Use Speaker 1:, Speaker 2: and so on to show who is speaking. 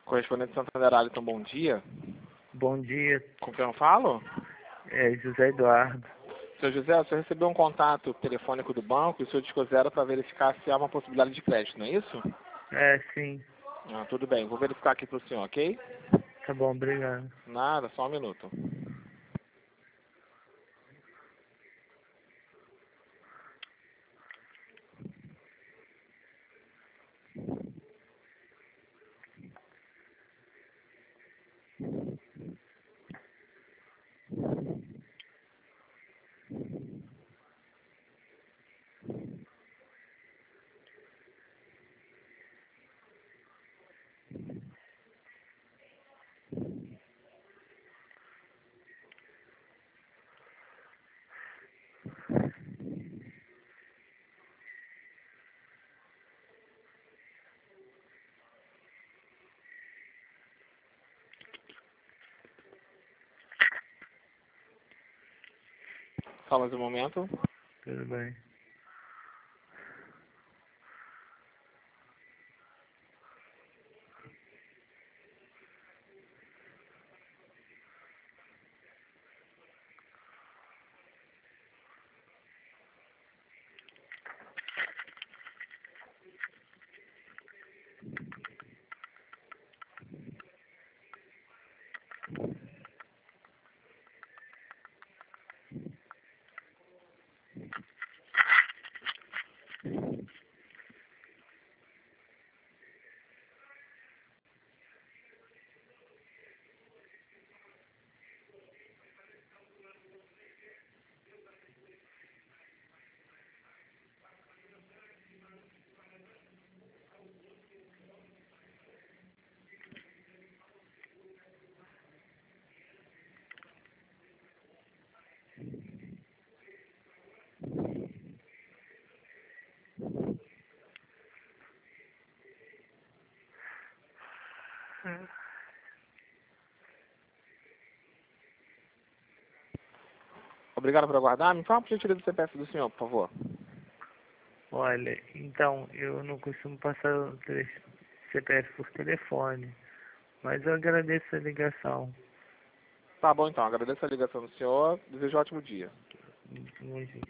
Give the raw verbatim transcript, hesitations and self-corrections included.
Speaker 1: Correspondente Santander Aliton, bom dia.
Speaker 2: Bom dia,
Speaker 1: Com quem eu falo?
Speaker 2: é José Eduardo.
Speaker 1: Seu José, o senhor recebeu um contato telefônico do banco e o senhor discou zero para verificar se há uma possibilidade de crédito, não é isso?
Speaker 2: É, sim.
Speaker 1: Ah, tudo bem, vou verificar aqui para o senhor, ok?
Speaker 2: Tá bom, obrigado.
Speaker 1: Nada, só um minuto. Só mais um momento.
Speaker 2: Tudo bem.
Speaker 1: Obrigado por aguardar. Me fala por gentileza do C P F do senhor, por favor.
Speaker 2: Olha, então, eu não costumo passar o tele- C P F por telefone, mas eu agradeço a ligação.
Speaker 1: Tá bom então, agradeço a ligação do senhor. Desejo um ótimo dia.
Speaker 2: Muito